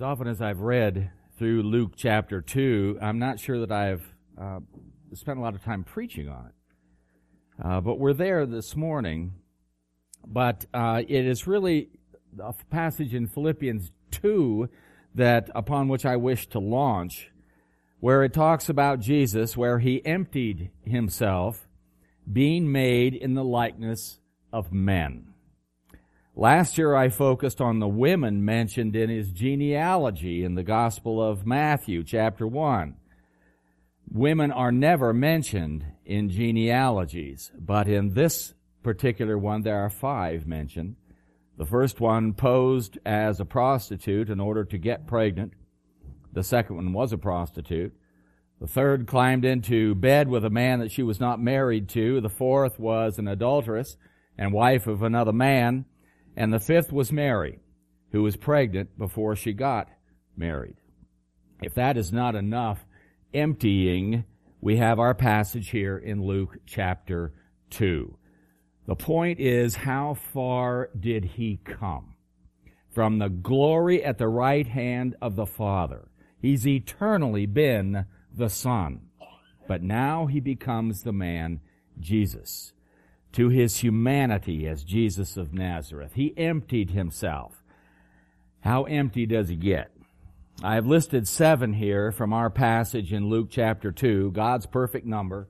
As often as I've read through Luke chapter 2, I'm not sure that I've spent a lot of time preaching on it. But we're there this morning. But it is really a passage in Philippians 2 that upon which I wish to launch, where it talks about Jesus, where he emptied himself, being made in the likeness of men. Last year I focused on the women mentioned in his genealogy in the Gospel of Matthew, chapter 1. Women are never mentioned in genealogies, but in this particular one there are 5 mentioned. The first one posed as a prostitute in order to get pregnant. The second one was a prostitute. The third climbed into bed with a man that she was not married to. The fourth was an adulteress and wife of another man. And the fifth was Mary, who was pregnant before she got married. If that is not enough emptying, we have our passage here in Luke chapter 2. The point is, how far did he come? From the glory at the right hand of the Father. He's eternally been the Son. But now he becomes the man, Jesus. To his humanity as Jesus of Nazareth. He emptied himself. How empty does he get? I have listed 7 here from our passage in Luke chapter 2, God's perfect number,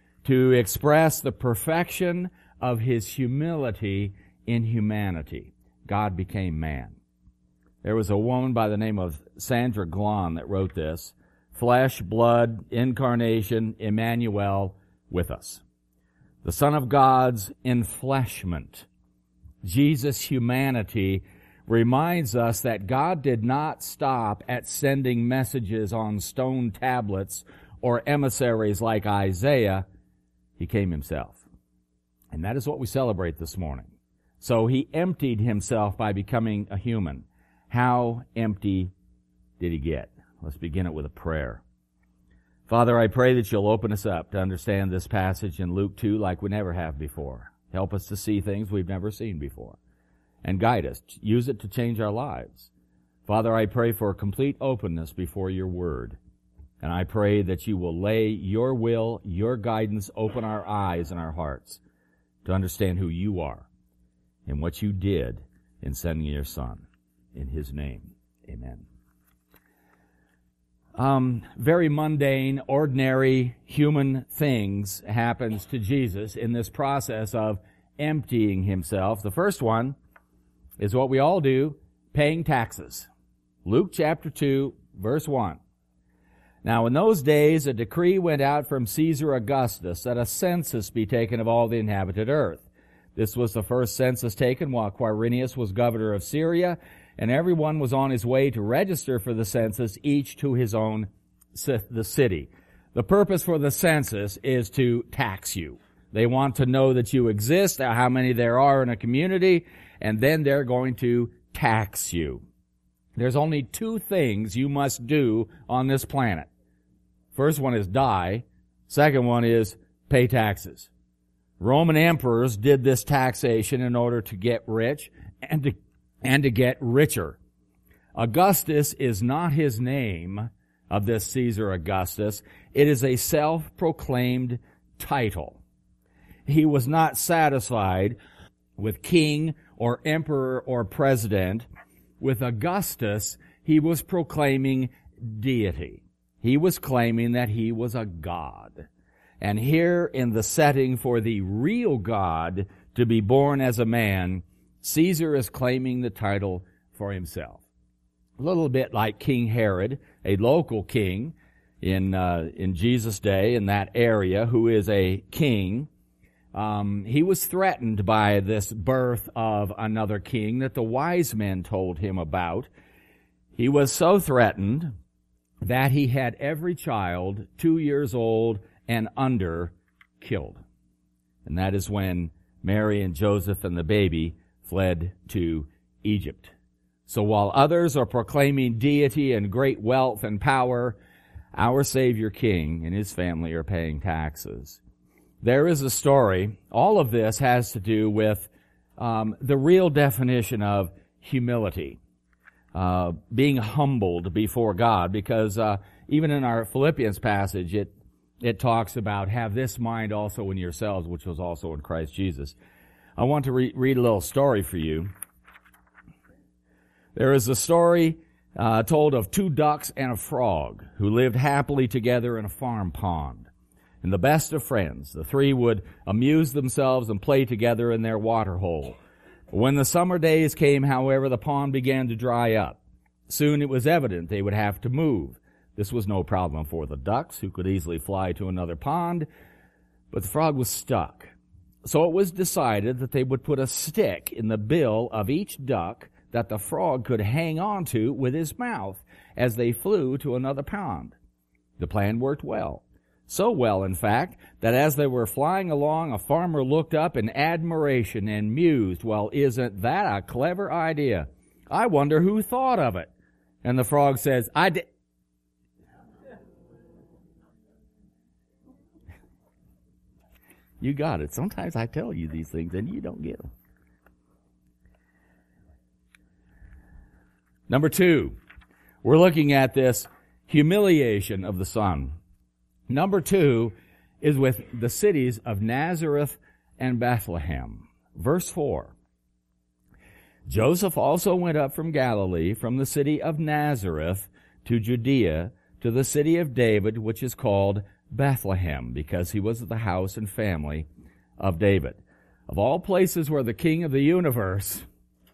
to express the perfection of his humility in humanity. God became man. There was a woman by the name of Sandra Glahn that wrote this, flesh, blood, incarnation, Emmanuel with us. The Son of God's enfleshment, Jesus' humanity, reminds us that God did not stop at sending messages on stone tablets or emissaries like Isaiah. He came himself. And that is what we celebrate this morning. So he emptied himself by becoming a human. How empty did he get? Let's begin it with a prayer. Father, I pray that you'll open us up to understand this passage in Luke 2 like we never have before. Help us to see things we've never seen before. And guide us. Use it to change our lives. Father, I pray for complete openness before your word. And I pray that you will lay your will, your guidance, open our eyes and our hearts to understand who you are and what you did in sending your Son. In his name, amen. Very mundane, ordinary human things happens to Jesus in this process of emptying himself. The first one is what we all do, paying taxes. Luke chapter 2, verse 1. Now in those days a decree went out from Caesar Augustus that a census be taken of all the inhabited earth. This was the first census taken while Quirinius was governor of Syria, and everyone was on his way to register for the census, each to his own the city. The purpose for the census is to tax you. They want to know that you exist, how many there are in a community, and then they're going to tax you. There's only 2 things you must do on this planet. First one is die. Second one is pay taxes. Roman emperors did this taxation in order to get rich and to get richer. Augustus is not his name of this Caesar Augustus. It is a self-proclaimed title. He was not satisfied with king or emperor or president. With Augustus, he was proclaiming deity. He was claiming that he was a god. And here in the setting for the real God to be born as a man, Caesar is claiming the title for himself. A little bit like King Herod, a local king in Jesus' day in that area, who is a king. He was threatened by this birth of another king that the wise men told him about. He was so threatened that he had every child 2 years old and under killed. And that is when Mary and Joseph and the baby fled to Egypt. So while others are proclaiming deity and great wealth and power, our Savior King and his family are paying taxes. There is a story. All of this has to do with the real definition of humility. being humbled before God, because even in our Philippians passage, it talks about have this mind also in yourselves, which was also in Christ Jesus. I want to read a little story for you. There is a story told of 2 ducks and a frog who lived happily together in a farm pond. And the best of friends, the 3 would amuse themselves and play together in their water hole. When the summer days came, however, the pond began to dry up. Soon it was evident they would have to move. This was no problem for the ducks, who could easily fly to another pond, but the frog was stuck. So it was decided that they would put a stick in the bill of each duck that the frog could hang on to with his mouth as they flew to another pond. The plan worked well. So well, in fact, that as they were flying along, a farmer looked up in admiration and mused, well, isn't that a clever idea? I wonder who thought of it. And the frog says, I did. You got it. Sometimes I tell you these things and you don't get them. Number 2, we're looking at this humiliation of the Son. Number 2 is with the cities of Nazareth and Bethlehem. Verse 4. Joseph also went up from Galilee, from the city of Nazareth to Judea, to the city of David, which is called Bethlehem, because he was of the house and family of David. Of all places where the King of the universe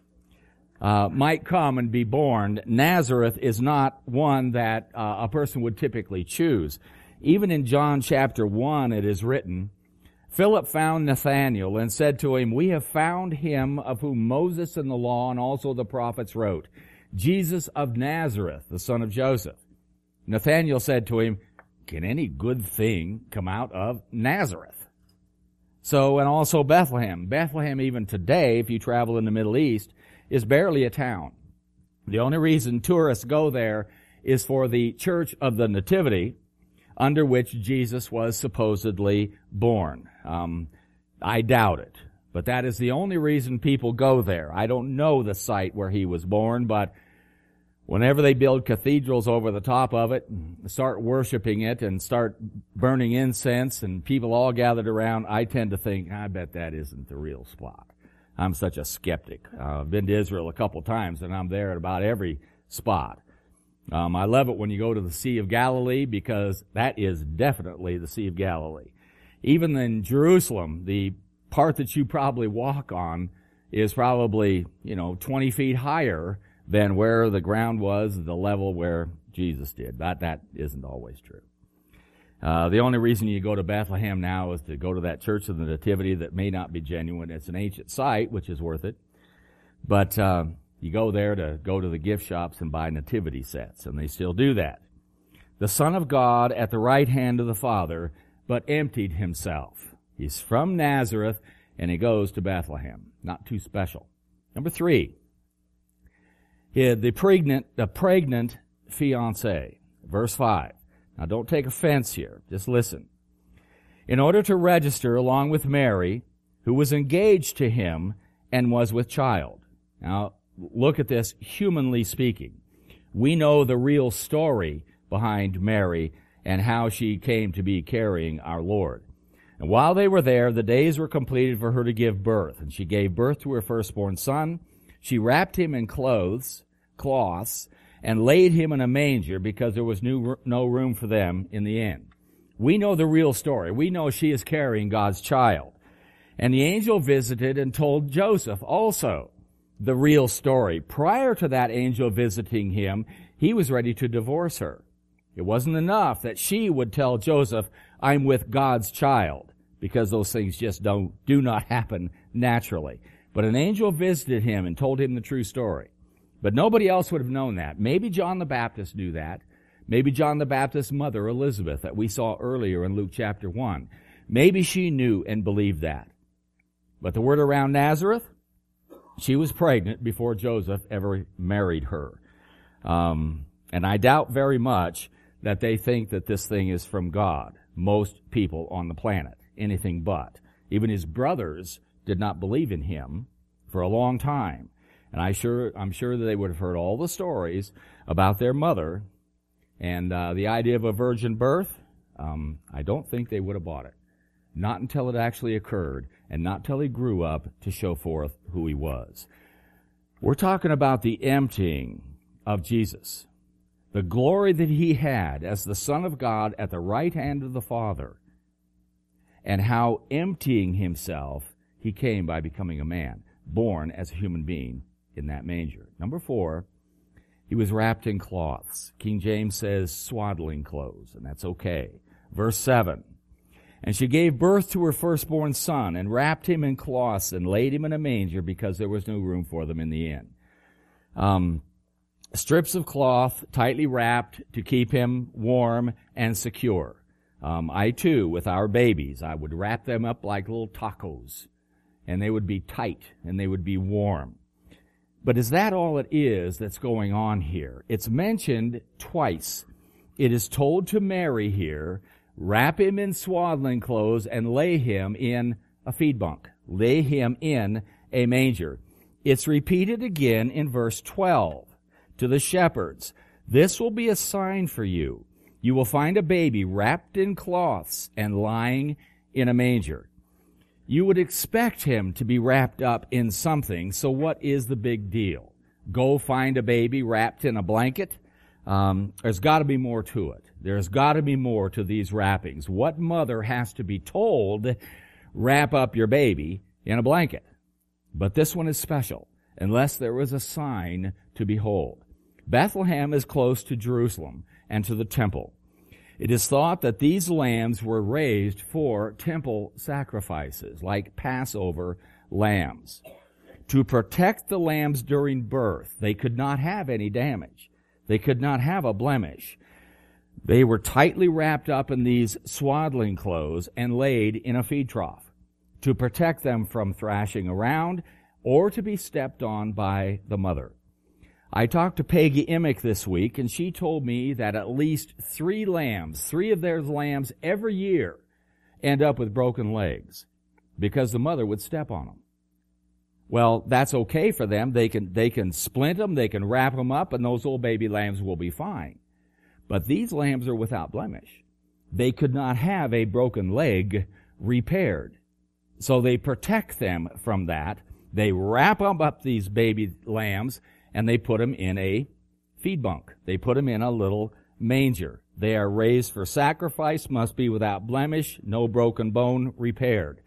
might come and be born, Nazareth is not one that a person would typically choose. Even in John chapter 1, it is written, Philip found Nathanael and said to him, We have found him of whom Moses and the law and also the prophets wrote, Jesus of Nazareth, the son of Joseph. Nathanael said to him, Can any good thing come out of Nazareth? So, and also Bethlehem. Bethlehem, even today, if you travel in the Middle East, is barely a town. The only reason tourists go there is for the Church of the Nativity, under which Jesus was supposedly born. I doubt it, but that is the only reason people go there. I don't know the site where he was born, but whenever they build cathedrals over the top of it, start worshiping it, and start burning incense, and people all gathered around, I tend to think, I bet that isn't the real spot. I'm such a skeptic. I've been to Israel a couple times, and I'm there at about every spot. I love it when you go to the Sea of Galilee, because that is definitely the Sea of Galilee. Even in Jerusalem, the part that you probably walk on is probably, 20 feet higher than where the ground was, the level where Jesus did. That isn't always true. The only reason you go to Bethlehem now is to go to that Church of the Nativity that may not be genuine. It's an ancient site, which is worth it. But you go there to go to the gift shops and buy nativity sets, and they still do that. The Son of God at the right hand of the Father, but emptied himself. He's from Nazareth, and he goes to Bethlehem. Not too special. Number 3, the pregnant fiancée. Verse 5. Now don't take offense here. Just listen. In order to register along with Mary, who was engaged to him and was with child. Now, look at this, humanly speaking. We know the real story behind Mary and how she came to be carrying our Lord. And while they were there, the days were completed for her to give birth. And she gave birth to her firstborn son. She wrapped him in cloths, and laid him in a manger because there was no room for them in the inn. We know the real story. We know she is carrying God's child. And the angel visited and told Joseph also the real story. Prior to that angel visiting him, he was ready to divorce her. It wasn't enough that she would tell Joseph, I'm with God's child, because those things just do not happen naturally. But an angel visited him and told him the true story. But nobody else would have known that. Maybe John the Baptist knew that. Maybe John the Baptist's mother, Elizabeth, that we saw earlier in Luke chapter 1. Maybe she knew and believed that. But the word around Nazareth, she was pregnant before Joseph ever married her. And I doubt very much that they think that this thing is from God. Most people on the planet, anything but. Even his brothers did not believe in him for a long time. And I'm sure that they would have heard all the stories about their mother, and the idea of a virgin birth, I don't think they would have bought it. Not until it actually occurred, and not till he grew up to show forth who he was. We're talking about the emptying of Jesus, the glory that he had as the Son of God at the right hand of the Father, and how emptying himself he came by becoming a man, born as a human being in that manger. Number 4, he was wrapped in cloths. King James says swaddling clothes, and that's okay. Verse 7, and she gave birth to her firstborn son, and wrapped him in cloths, and laid him in a manger, because there was no room for them in the inn. Strips of cloth, tightly wrapped to keep him warm and secure. I too, with our babies, I would wrap them up like little tacos, and they would be tight, and they would be warm. But is that all it is that's going on here? It's mentioned twice. It is told to Mary here, wrap him in swaddling clothes and lay him in a feed bunk. Lay him in a manger. It's repeated again in verse 12 to the shepherds. This will be a sign for you. You will find a baby wrapped in cloths and lying in a manger. You would expect him to be wrapped up in something, so what is the big deal? Go find a baby wrapped in a blanket? There's got to be more to it. There's got to be more to these wrappings. What mother has to be told, wrap up your baby in a blanket? But this one is special, unless there was a sign to behold. Bethlehem is close to Jerusalem and to the temple. It is thought that these lambs were raised for temple sacrifices, like Passover lambs. To protect the lambs during birth, they could not have any damage. They could not have a blemish. They were tightly wrapped up in these swaddling clothes and laid in a feed trough to protect them from thrashing around or to be stepped on by the mother. I talked to Peggy Emick this week, and she told me that at least 3 of their lambs every year end up with broken legs because the mother would step on them. Well, that's okay for them. They can splint them, they can wrap them up, and those old baby lambs will be fine. But these lambs are without blemish. They could not have a broken leg repaired. So they protect them from that. They wrap up these baby lambs, and they put them in a feed bunk. They put them in a little manger. They are raised for sacrifice, must be without blemish, no broken bone repaired.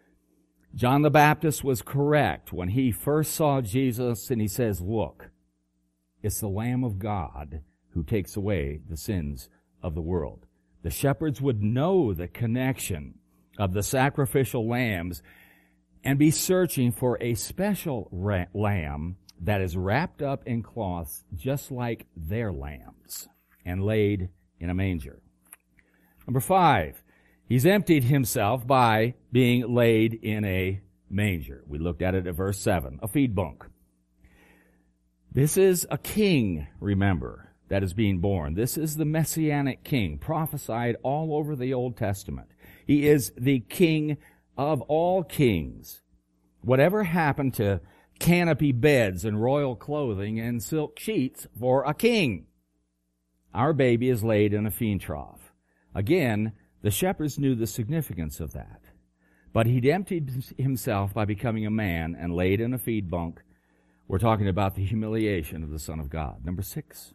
John the Baptist was correct when he first saw Jesus, and he says, look, it's the Lamb of God who takes away the sins of the world. The shepherds would know the connection of the sacrificial lambs and be searching for a special lamb that is wrapped up in cloths just like their lambs and laid in a manger. Number 5, he's emptied himself by being laid in a manger. We looked at it at verse 7, a feed bunk. This is a king, remember, that is being born. This is the Messianic king, prophesied all over the Old Testament. He is the king of all kings. Whatever happened to canopy beds and royal clothing and silk sheets for a king? Our baby is laid in a feed trough. Again, the shepherds knew the significance of that. But he'd emptied himself by becoming a man and laid in a feed bunk. We're talking about the humiliation of the Son of God. Number 6,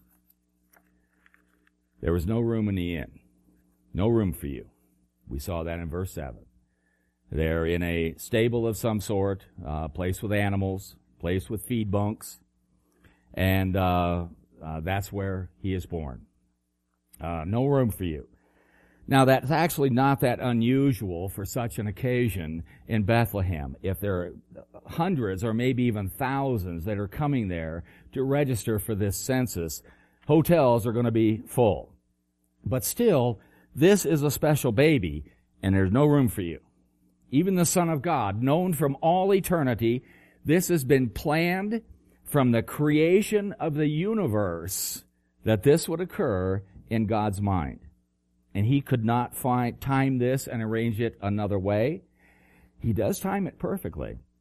there was no room in the inn. No room for you. We saw that in verse 7. They're in a stable of some sort, place with animals, place with feed bunks, and that's where he is born. No room for you. Now, that's actually not that unusual for such an occasion in Bethlehem. If there are hundreds or maybe even thousands that are coming there to register for this census, hotels are going to be full. But still, this is a special baby, and there's no room for you. Even the Son of God, known from all eternity, this has been planned from the creation of the universe that this would occur in God's mind. And he could not time this and arrange it another way. He does time it perfectly.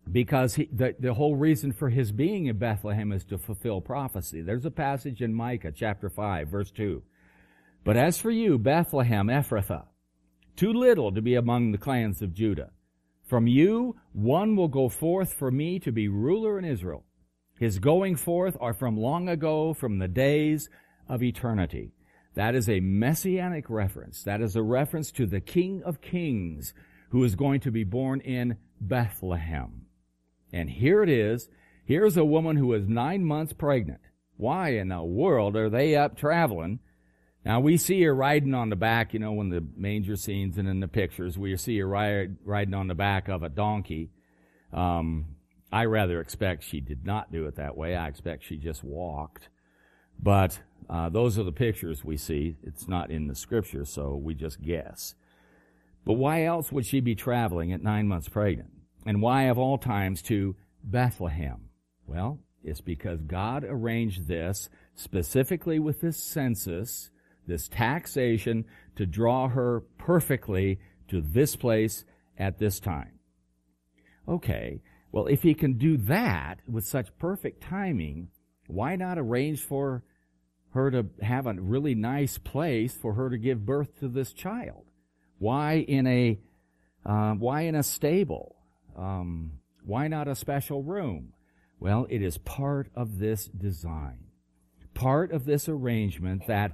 because the whole reason for his being in Bethlehem is to fulfill prophecy. There's a passage in Micah chapter 5, verse 2. But as for you, Bethlehem Ephrathah, too little to be among the clans of Judah. From you one will go forth for me to be ruler in Israel. His going forth are from long ago, from the days of eternity. That is a messianic reference. That is a reference to the King of Kings who is going to be born in Bethlehem. And here it is. Here's a woman who is 9 months pregnant. Why in the world are they up traveling? Now, we see her riding on the back, when the manger scenes and in the pictures, we see her riding on the back of a donkey. I rather expect she did not do it that way. I expect she just walked. But those are the pictures we see. It's not in the Scripture, so we just guess. But why else would she be traveling at 9 months pregnant? And why of all times to Bethlehem? Well, it's because God arranged this specifically with this census, this taxation, to draw her perfectly to this place at this time. Okay, well, if he can do that with such perfect timing, why not arrange for her to have a really nice place for her to give birth to this child? Why in a stable? Why not a special room? Well, it is part of this design, part of this arrangement, that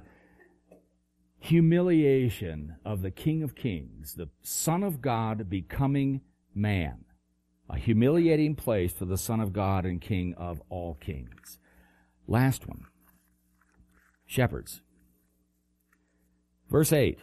humiliation of the King of Kings, the Son of God becoming man, a humiliating place for the Son of God and King of all kings. Last one, shepherds. Verse 8.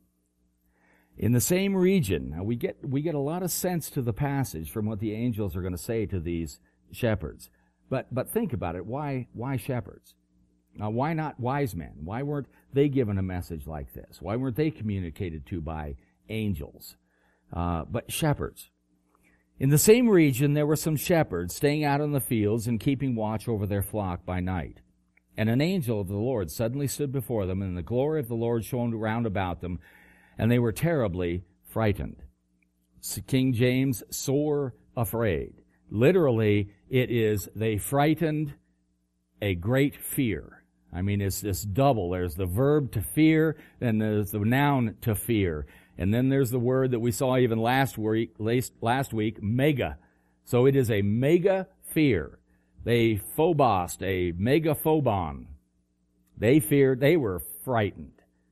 In the same region, now we get a lot of sense to the passage from what the angels are going to say to these shepherds. But think about it. Why shepherds? Now, why not wise men? Why weren't they given a message like this? Why weren't they communicated to by angels? But shepherds. In the same region, there were some shepherds staying out in the fields and keeping watch over their flock by night. And an angel of the Lord suddenly stood before them, and the glory of the Lord shone round about them, and they were terribly frightened. King James, sore afraid. Literally, it is, they frightened a great fear. I mean, it's this double. There's the verb to fear, and there's the noun to fear. And then there's the word that we saw even last week, mega. So it is a mega fear. They phobosed, a megaphobon. They feared, they were frightened.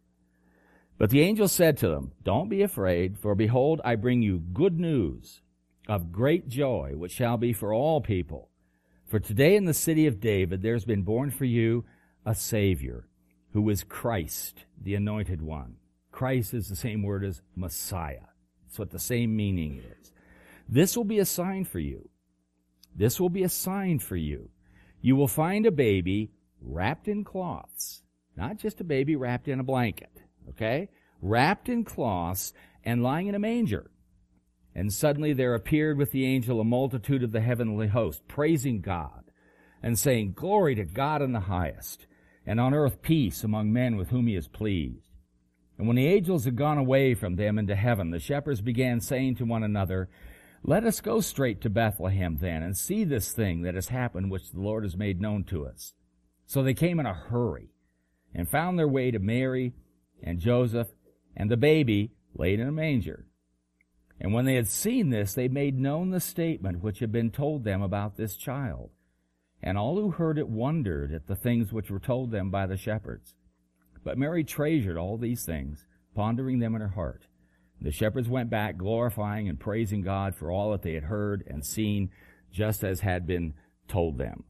But the angel said to them, don't be afraid, for behold, I bring you good news of great joy, which shall be for all people. For today in the city of David there has been born for you a Savior, who is Christ, the Anointed One. Christ is the same word as Messiah. It's what the same meaning is. This will be a sign for you. This will be a sign for you. You will find a baby wrapped in cloths. Not just a baby wrapped in a blanket. Okay? Wrapped in cloths and lying in a manger. And suddenly there appeared with the angel a multitude of the heavenly host, praising God and saying, Glory to God in the highest, and on earth peace among men with whom he is pleased. And when the angels had gone away from them into heaven, the shepherds began saying to one another, Let us go straight to Bethlehem then, and see this thing that has happened, which the Lord has made known to us. So they came in a hurry, and found their way to Mary and Joseph, and the baby laid in a manger. And when they had seen this, they made known the statement which had been told them about this child. And all who heard it wondered at the things which were told them by the shepherds. But Mary treasured all these things, pondering them in her heart. The shepherds went back, glorifying and praising God for all that they had heard and seen, just as had been told them.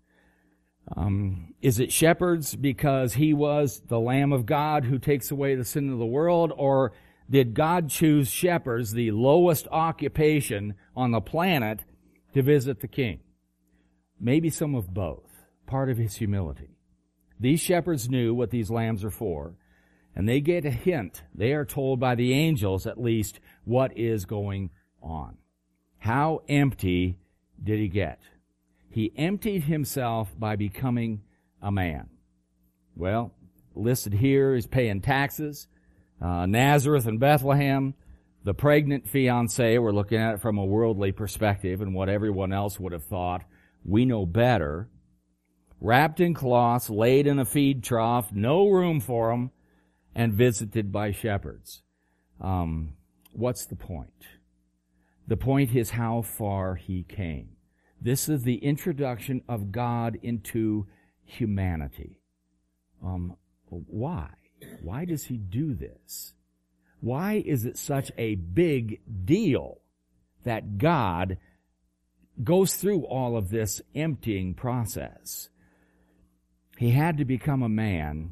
Is it shepherds because he was the Lamb of God who takes away the sin of the world, or did God choose shepherds, the lowest occupation on the planet, to visit the king? Maybe some of both, part of his humility. These shepherds knew what these lambs are for, and they get a hint. They are told by the angels, at least, what is going on. How empty did he get? He emptied himself by becoming a man. Well, listed here is paying taxes, Nazareth and Bethlehem, the pregnant fiancée, we're looking at it from a worldly perspective and what everyone else would have thought. We know better. Wrapped in cloths, laid in a feed trough, no room for them, and visited by shepherds. What's the point? The point is how far he came. This is the introduction of God into humanity. Why? Why does he do this? Why is it such a big deal that God goes through all of this emptying process? He had to become a man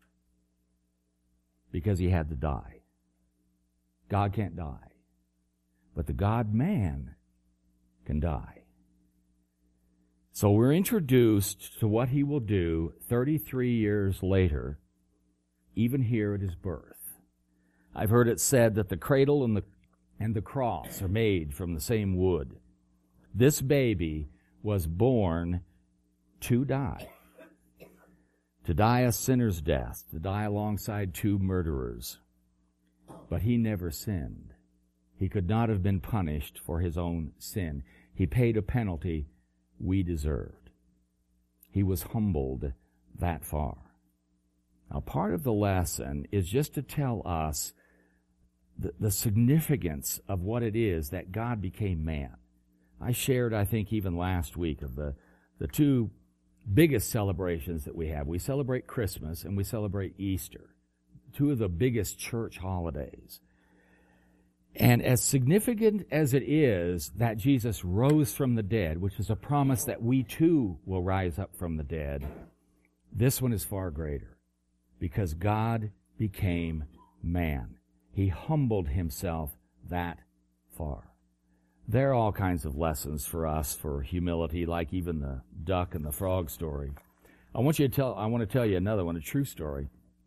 because he had to die. God can't die, but the God-man can die. So we're introduced to what he will do 33 years later, even here at his birth. I've heard it said that the cradle and the cross are made from the same wood. This baby was born to die a sinner's death, to die alongside two murderers. But he never sinned. He could not have been punished for his own sin. He paid a penalty we deserved. He was humbled that far. Now, part of the lesson is just to tell us the significance of what it is that God became man. I shared, I think, even last week of the two biggest celebrations that we have. We celebrate Christmas and we celebrate Easter, two of the biggest church holidays. And as significant as it is that Jesus rose from the dead, which is a promise that we too will rise up from the dead, this one is far greater because God became man. He humbled himself that far. There are all kinds of lessons for us for humility, like even the duck and the frog story. I want to tell you another one, a true story.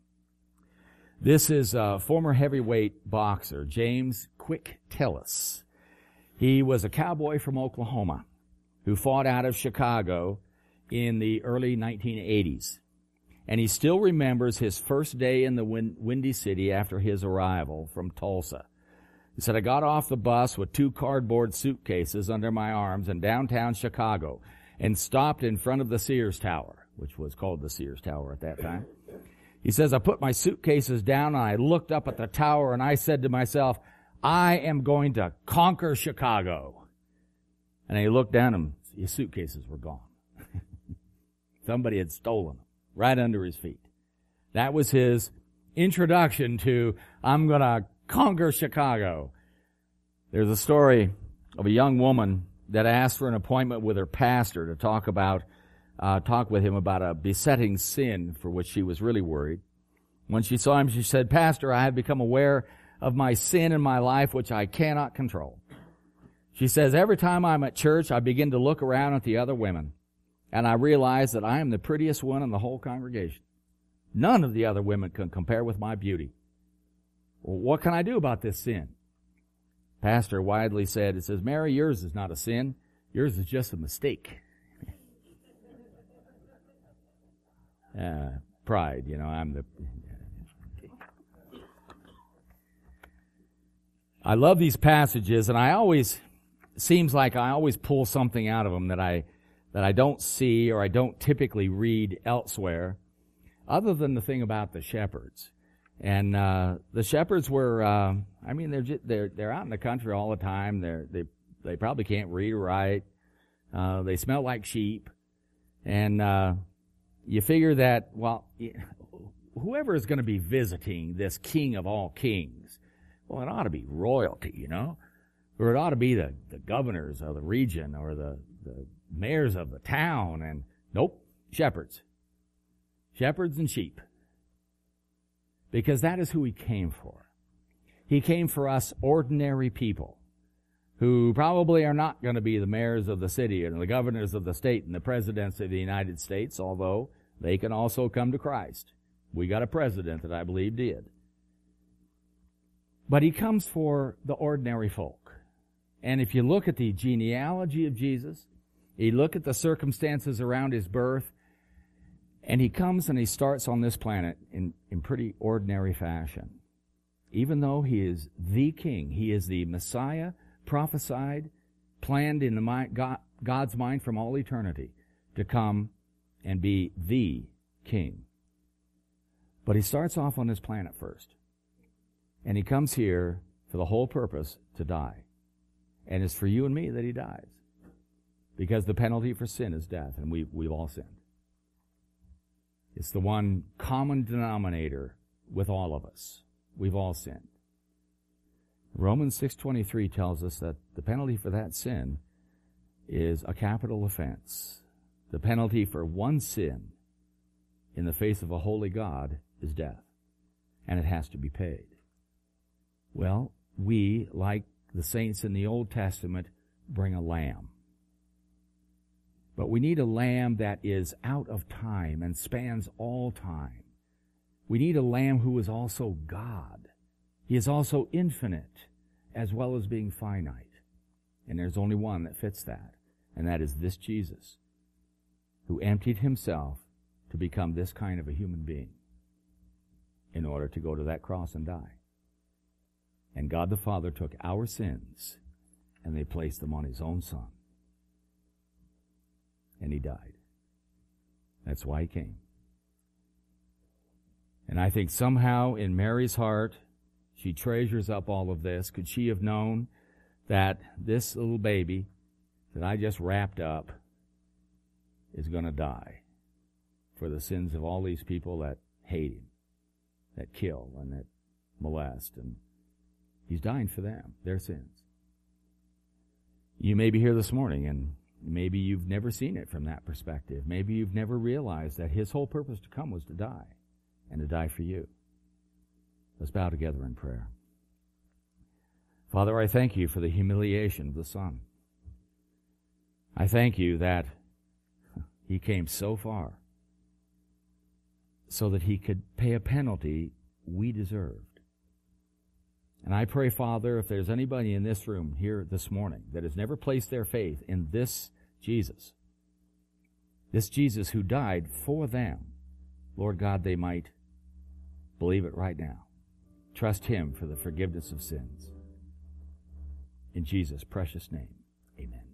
This is a former heavyweight boxer, James Quick Tillis. He was a cowboy from Oklahoma who fought out of Chicago in the early 1980s. And he still remembers his first day in the Windy City after his arrival from Tulsa. He said, I got off the bus with 2 cardboard suitcases under my arms in downtown Chicago and stopped in front of the Sears Tower, which was called the Sears Tower at that time. He says, I put my suitcases down and I looked up at the tower and I said to myself, I am going to conquer Chicago. And he looked down and his suitcases were gone. Somebody had stolen them right under his feet. That was his introduction to, I'm going to conquer Chicago. There's a story of a young woman that asked for an appointment with her pastor to talk with him about a besetting sin for which she was really worried. When she saw him, she said, Pastor, I have become aware of my sin in my life which I cannot control. She says, every time I'm at church, I begin to look around at the other women, and I realize that I am the prettiest one in the whole congregation. None of the other women can compare with my beauty. Well, what can I do about this sin? Pastor widely said, it says, Mary, yours is not a sin. Yours is just a mistake. Pride, I love these passages, and seems like I always pull something out of them that I don't see or I don't typically read elsewhere, other than the thing about the shepherds. And the shepherds were, they're out in the country all the time. They probably can't read or write. They smell like sheep, and you figure that, whoever is going to be visiting this King of all kings, well, it ought to be royalty, or it ought to be the governors of the region or the mayors of the town, and nope, shepherds and sheep. Because that is who he came for. He came for us ordinary people who probably are not going to be the mayors of the city and the governors of the state and the presidents of the United States, although they can also come to Christ. We got a president that I believe did. But he comes for the ordinary folk. And if you look at the genealogy of Jesus, you look at the circumstances around his birth, and he comes and he starts on this planet in pretty ordinary fashion. even though he is the king, he is the Messiah, prophesied, planned in God's mind from all eternity to come and be the king. But he starts off on this planet first. And he comes here for the whole purpose to die. And it's for you and me that he dies. Because the penalty for sin is death, and we've all sinned. It's the one common denominator with all of us. We've all sinned. Romans 6:23 tells us that the penalty for that sin is a capital offense. The penalty for one sin in the face of a holy God is death, and it has to be paid. Well, we, like the saints in the Old Testament, bring a lamb. But we need a lamb that is out of time and spans all time. We need a lamb who is also God. He is also infinite as well as being finite. And there's only one that fits that, and that is this Jesus, who emptied himself to become this kind of a human being in order to go to that cross and die. And God the Father took our sins and they placed them on his own Son. And he died. That's why he came. And I think somehow in Mary's heart, she treasures up all of this. Could she have known that this little baby that I just wrapped up is going to die for the sins of all these people that hate him, that kill, and that molest, and he's dying for them, their sins. You may be here this morning, and maybe you've never seen it from that perspective. Maybe you've never realized that his whole purpose to come was to die, and to die for you. Let's bow together in prayer. Father, I thank you for the humiliation of the Son. I thank you that he came so far so that he could pay a penalty we deserved. And I pray, Father, if there's anybody in this room here this morning that has never placed their faith in this Jesus who died for them, Lord God, they might believe it right now. Trust him for the forgiveness of sins. In Jesus' precious name, amen.